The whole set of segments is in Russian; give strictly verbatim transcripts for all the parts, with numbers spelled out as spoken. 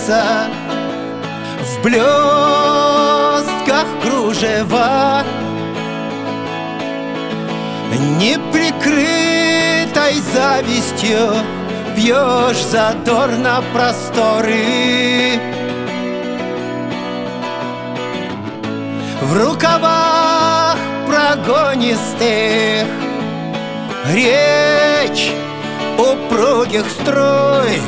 сердца, в блестках кружева, неприкрытой завистью пьешь задорно просторы. В рукавах прогонистых речь упругих струй,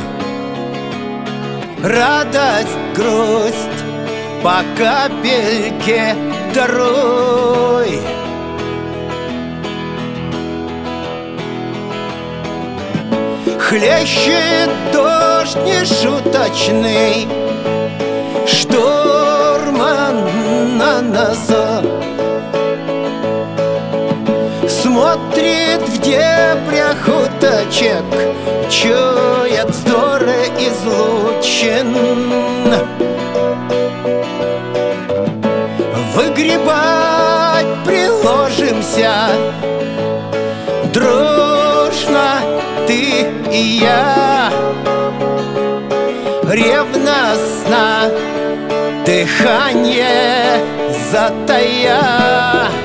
радость, грусть по капельке даруй. Хлещет дождь нешуточный, штурман на носу, смотрит в дебрях уточек, чует вздоры излучин. Выгребать приложимся дружно ты и я, ревностно дыхание затая.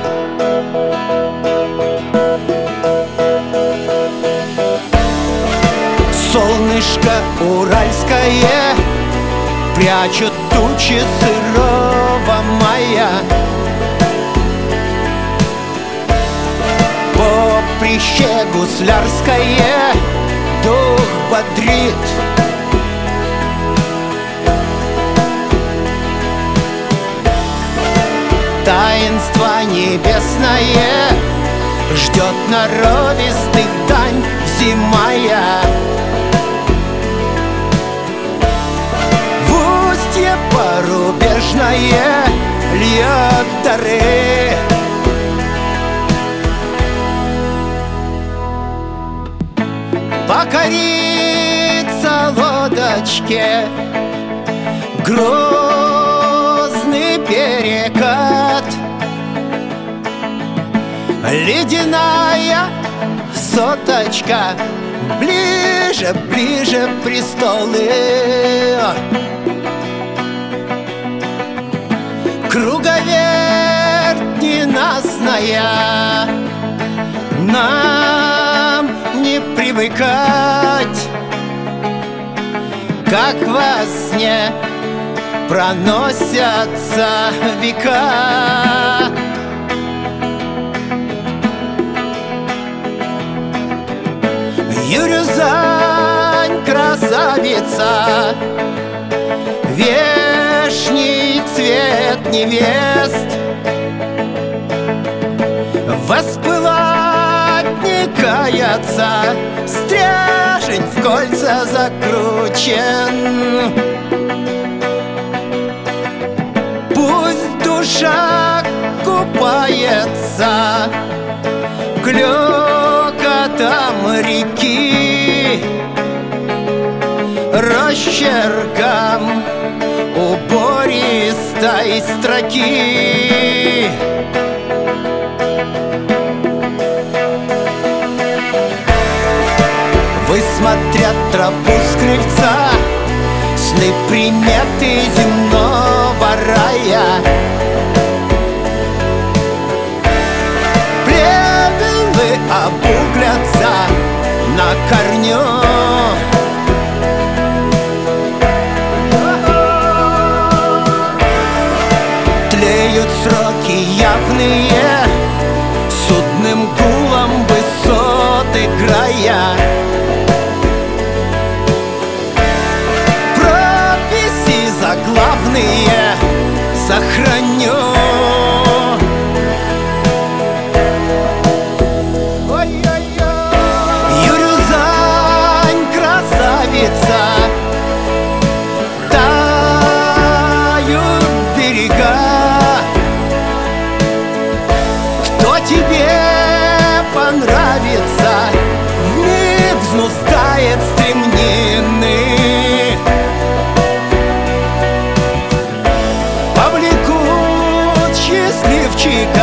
Солнышко уральское прячут тучи сырого мая. Поприще гуслярское дух бодрит. Таинство небесное ждет норовистых дань взимая. В устье порубежное льет дары. Покорится лодочке грозный перекат, ледяная соточка ближе, ближе престолы. Круговерть ненастная, нам не привыкать, как во сне проносятся века. Юрюзань, красавица, вешний цвет невест, воспылать не каяться, стряжень в кольца закручен. Пусть душа купается клёкотом реки, росчерком убористой строки. Высмотрят тропу с крыльца сны, приметы земного рая. Плевелы обуглятся на корню. Тлеют сроки явные, судным гулом высот играя. Заглавные сохраню. Юрюзань, красавица, тают берега. Кто тебе понравится, вмиг взнуздает стремнины. Счастливчик